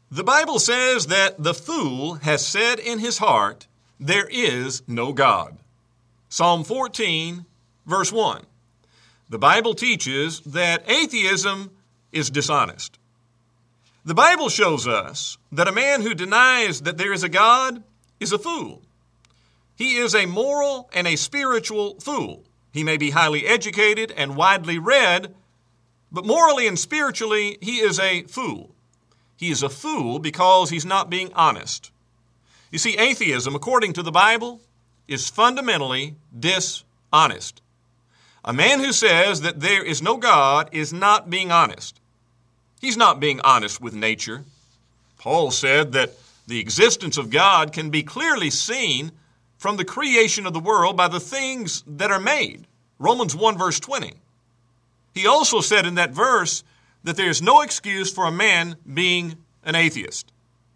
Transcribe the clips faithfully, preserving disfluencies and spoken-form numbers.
The Bible says that the fool has said in his heart, there is no God. Psalm fourteen, verse one. The Bible teaches that atheism is dishonest. The Bible shows us that a man who denies that there is a God is a fool. He is a moral and a spiritual fool. He may be highly educated and widely read, but morally and spiritually, he is a fool. He is a fool because he's not being honest. You see, atheism, according to the Bible, is fundamentally dishonest. A man who says that there is no God is not being honest. He's not being honest with nature. Paul said that the existence of God can be clearly seen from the creation of the world by the things that are made. Romans one, verse twenty. He also said in that verse that there is no excuse for a man being an atheist.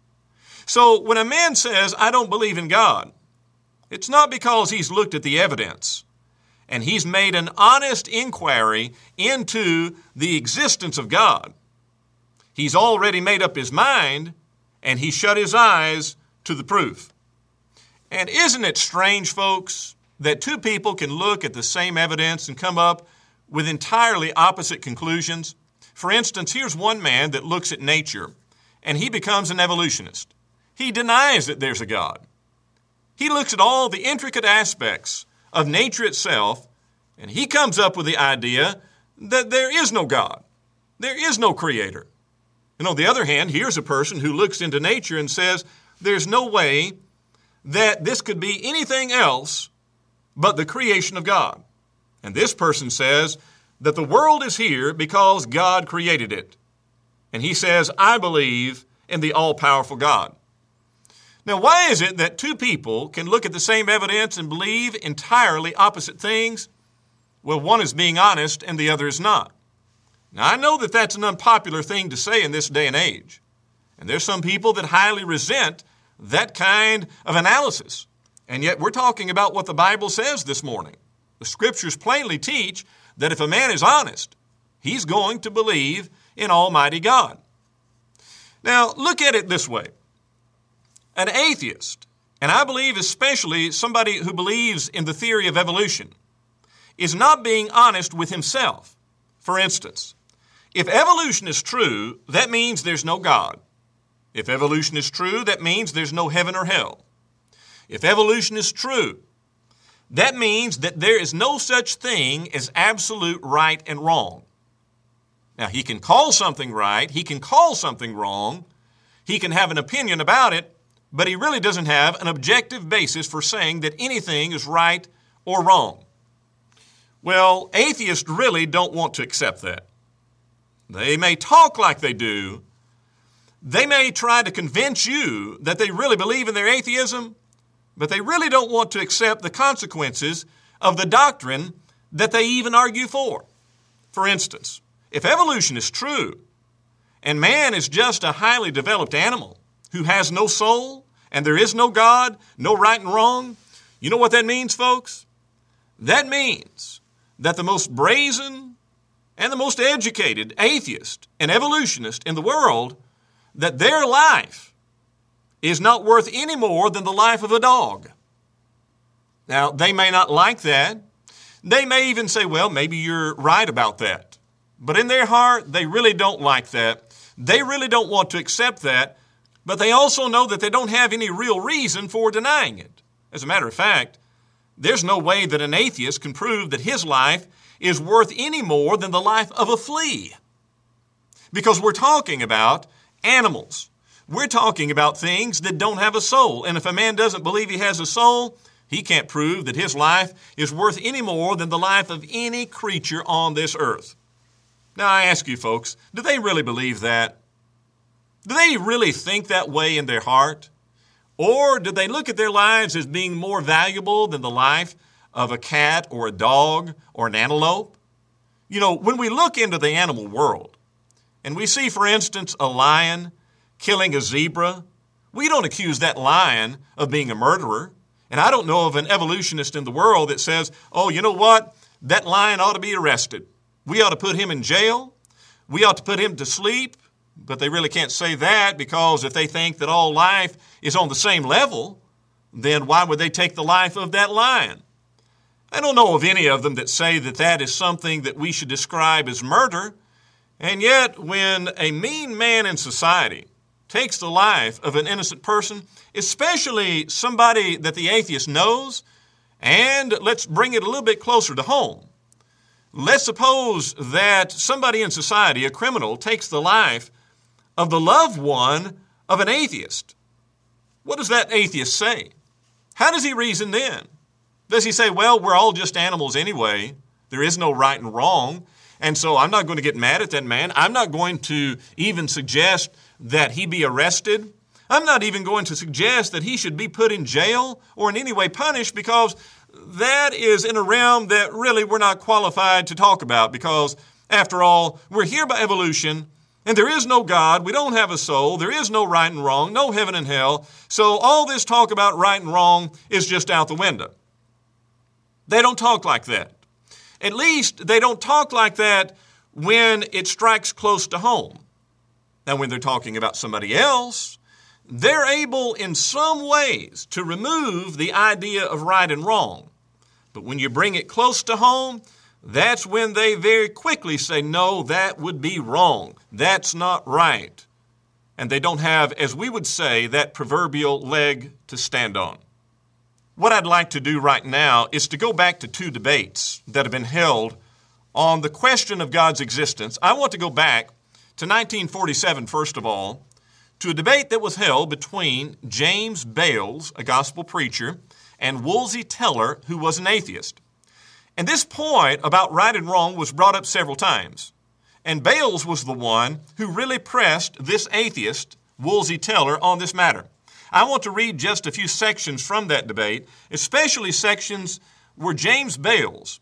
So when a man says, I don't believe in God, it's not because he's looked at the evidence and he's made an honest inquiry into the existence of God. He's already made up his mind and he shut his eyes to the proof. And isn't it strange, folks, that two people can look at the same evidence and come up with entirely opposite conclusions? For instance, here's one man that looks at nature, and he becomes an evolutionist. He denies that there's a God. He looks at all the intricate aspects of nature itself, and he comes up with the idea that there is no God. There is no creator. And on the other hand, here's a person who looks into nature and says, there's no way that this could be anything else but the creation of God. And this person says that the world is here because God created it. And he says, I believe in the all-powerful God. Now, why is it that two people can look at the same evidence and believe entirely opposite things? Well, one is being honest and the other is not. Now, I know that that's an unpopular thing to say in this day and age. And there's some people that highly resent that kind of analysis. And yet we're talking about what the Bible says this morning. The Scriptures plainly teach that if a man is honest, he's going to believe in Almighty God. Now, look at it this way. An atheist, and I believe especially somebody who believes in the theory of evolution, is not being honest with himself. For instance, if evolution is true, that means there's no God. If evolution is true, that means there's no heaven or hell. If evolution is true, that means that there is no such thing as absolute right and wrong. Now, he can call something right, he can call something wrong, he can have an opinion about it, but he really doesn't have an objective basis for saying that anything is right or wrong. Well, atheists really don't want to accept that. They may talk like they do. They may try to convince you that they really believe in their atheism, but they really don't want to accept the consequences of the doctrine that they even argue for. For instance, if evolution is true, and man is just a highly developed animal who has no soul, and there is no God, no right and wrong, you know what that means, folks? That means that the most brazen and the most educated atheist and evolutionist in the world, that their life is not worth any more than the life of a dog. Now, they may not like that. They may even say, well, maybe you're right about that. But in their heart, they really don't like that. They really don't want to accept that, but they also know that they don't have any real reason for denying it. As a matter of fact, there's no way that an atheist can prove that his life is worth any more than the life of a flea. Because we're talking about animals. We're talking about things that don't have a soul. And if a man doesn't believe he has a soul, he can't prove that his life is worth any more than the life of any creature on this earth. Now, I ask you folks, do they really believe that? Do they really think that way in their heart? Or do they look at their lives as being more valuable than the life of a cat or a dog or an antelope? You know, when we look into the animal world and we see, for instance, a lion killing a zebra, we don't accuse that lion of being a murderer. And I don't know of an evolutionist in the world that says, oh, you know what? That lion ought to be arrested. We ought to put him in jail. We ought to put him to sleep. But they really can't say that, because if they think that all life is on the same level, then why would they take the life of that lion? I don't know of any of them that say that that is something that we should describe as murder. And yet, when a mean man in society takes the life of an innocent person, especially somebody that the atheist knows, and let's bring it a little bit closer to home. Let's suppose that somebody in society, a criminal, takes the life of the loved one of an atheist. What does that atheist say? How does he reason then? Does he say, well, we're all just animals anyway. There is no right and wrong. And so I'm not going to get mad at that man. I'm not going to even suggest that he be arrested. I'm not even going to suggest that he should be put in jail or in any way punished, because that is in a realm that really we're not qualified to talk about, because after all, we're here by evolution, and there is no God. We don't have a soul. There is no right and wrong, no heaven and hell. So all this talk about right and wrong is just out the window. They don't talk like that. At least they don't talk like that when it strikes close to home. Now, when they're talking about somebody else, they're able in some ways to remove the idea of right and wrong. But when you bring it close to home, that's when they very quickly say, no, that would be wrong. That's not right. And they don't have, as we would say, that proverbial leg to stand on. What I'd like to do right now is to go back to two debates that have been held on the question of God's existence. I want to go back to nineteen forty-seven, first of all, to a debate that was held between James Bales, a gospel preacher, and Woolsey Teller, who was an atheist. And this point about right and wrong was brought up several times. And Bales was the one who really pressed this atheist, Woolsey Teller, on this matter. I want to read just a few sections from that debate, especially sections where James Bales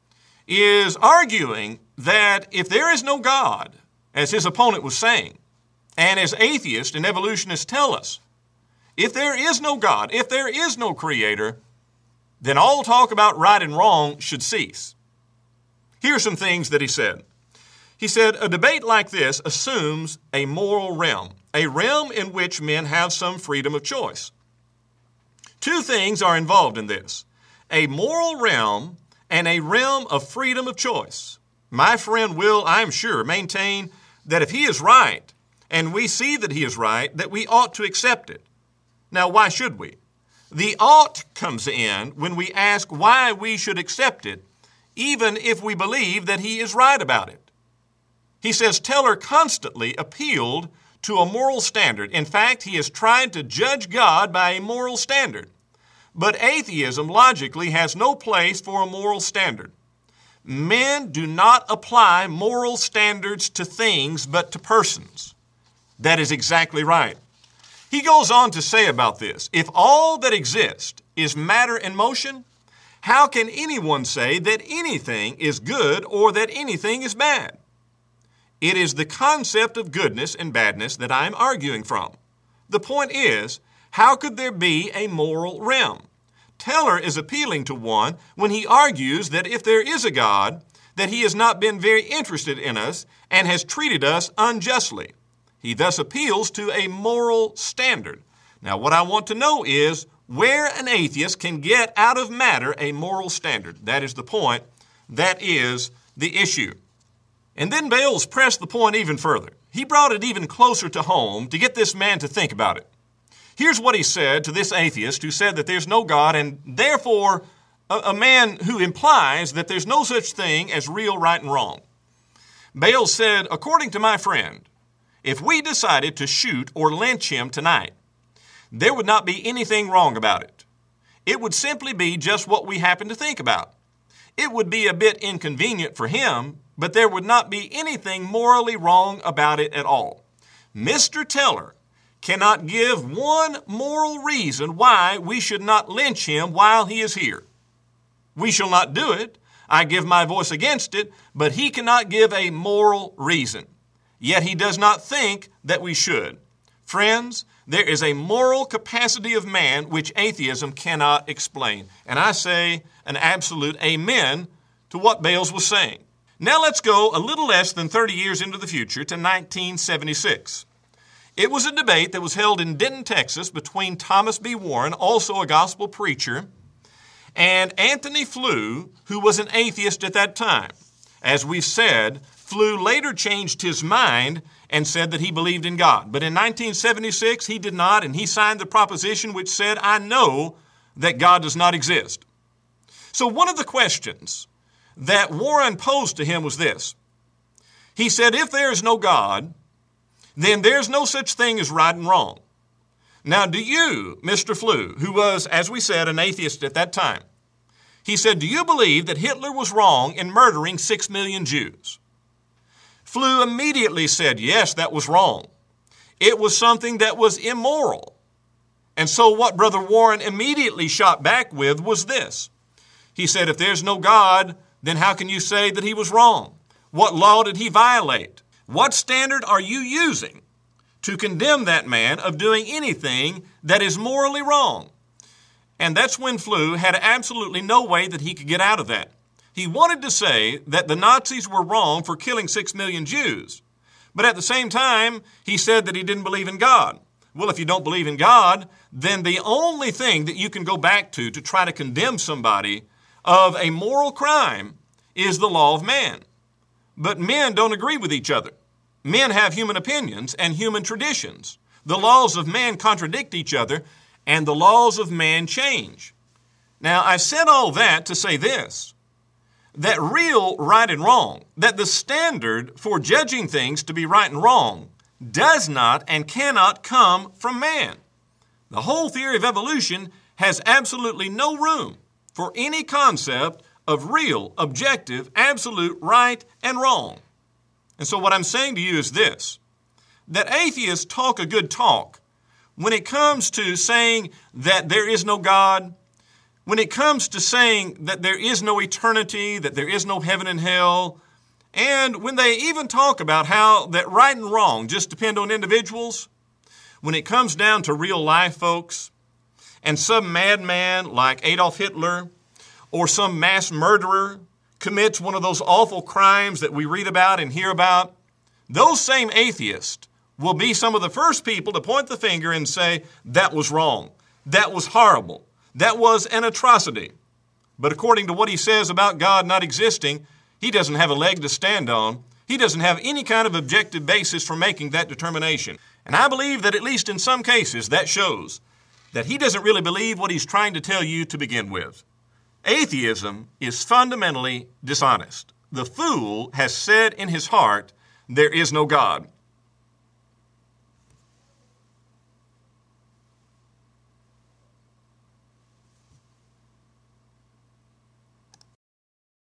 is arguing that if there is no God, as his opponent was saying, and as atheists and evolutionists tell us, if there is no God, if there is no creator, then all talk about right and wrong should cease. Here are some things that he said. He said, a debate like this assumes a moral realm, a realm in which men have some freedom of choice. Two things are involved in this, a moral realm and a realm of freedom of choice. My friend will, I'm sure, maintain that if he is right, and we see that he is right, that we ought to accept it. Now, why should we? The ought comes in when we ask why we should accept it, even if we believe that he is right about it. He says Teller constantly appealed to a moral standard. In fact, he has tried to judge God by a moral standard. But atheism logically has no place for a moral standard. Men do not apply moral standards to things, but to persons. That is exactly right. He goes on to say about this, if all that exists is matter in motion, how can anyone say that anything is good or that anything is bad? It is the concept of goodness and badness that I am arguing from. The point is, how could there be a moral realm? Teller is appealing to one when he argues that if there is a God, that he has not been very interested in us and has treated us unjustly. He thus appeals to a moral standard. Now, what I want to know is where an atheist can get out of matter a moral standard. That is the point. That is the issue. And then Bales pressed the point even further. He brought it even closer to home to get this man to think about it. Here's what he said to this atheist who said that there's no God, and therefore a, a man who implies that there's no such thing as real right and wrong. Bales said, according to my friend, if we decided to shoot or lynch him tonight, there would not be anything wrong about it. It would simply be just what we happen to think about. It would be a bit inconvenient for him, but there would not be anything morally wrong about it at all. Mister Teller cannot give one moral reason why we should not lynch him while he is here. We shall not do it. I give my voice against it, but he cannot give a moral reason. Yet he does not think that we should. Friends, there is a moral capacity of man which atheism cannot explain. And I say an absolute amen to what Bales was saying. Now let's go a little less than thirty years into the future to nineteen seventy-six. It was a debate that was held in Denton, Texas between Thomas B. Warren, also a gospel preacher, and Anthony Flew, who was an atheist at that time. As we've said, Flew later changed his mind and said that he believed in God. But in nineteen seventy-six, he did not, and he signed the proposition which said, I know that God does not exist. So one of the questions that Warren posed to him was this. He said, if there is no God, then there's no such thing as right and wrong. Now, do you, Mister Flew, who was, as we said, an atheist at that time, he said, do you believe that Hitler was wrong in murdering six million Jews? Flew immediately said, yes, that was wrong. It was something that was immoral. And so what Brother Warren immediately shot back with was this. He said, if there's no God, then how can you say that he was wrong? What law did he violate? What standard are you using to condemn that man of doing anything that is morally wrong? And that's when Flew had absolutely no way that he could get out of that. He wanted to say that the Nazis were wrong for killing six million Jews. But at the same time, he said that he didn't believe in God. Well, if you don't believe in God, then the only thing that you can go back to to try to condemn somebody of a moral crime is the law of man. But men don't agree with each other. Men have human opinions and human traditions. The laws of man contradict each other, and the laws of man change. Now, I said all that to say this, that real right and wrong, that the standard for judging things to be right and wrong does not and cannot come from man. The whole theory of evolution has absolutely no room for any concept of real, objective, absolute right and wrong. And so what I'm saying to you is this, that atheists talk a good talk when it comes to saying that there is no God, when it comes to saying that there is no eternity, that there is no heaven and hell, and when they even talk about how that right and wrong just depend on individuals, when it comes down to real life, folks, and some madman like Adolf Hitler or some mass murderer commits one of those awful crimes that we read about and hear about, those same atheists will be some of the first people to point the finger and say, that was wrong, that was horrible, that was an atrocity. But according to what he says about God not existing, he doesn't have a leg to stand on. He doesn't have any kind of objective basis for making that determination. And I believe that at least in some cases that shows that he doesn't really believe what he's trying to tell you to begin with. Atheism is fundamentally dishonest. The fool has said in his heart, there is no God.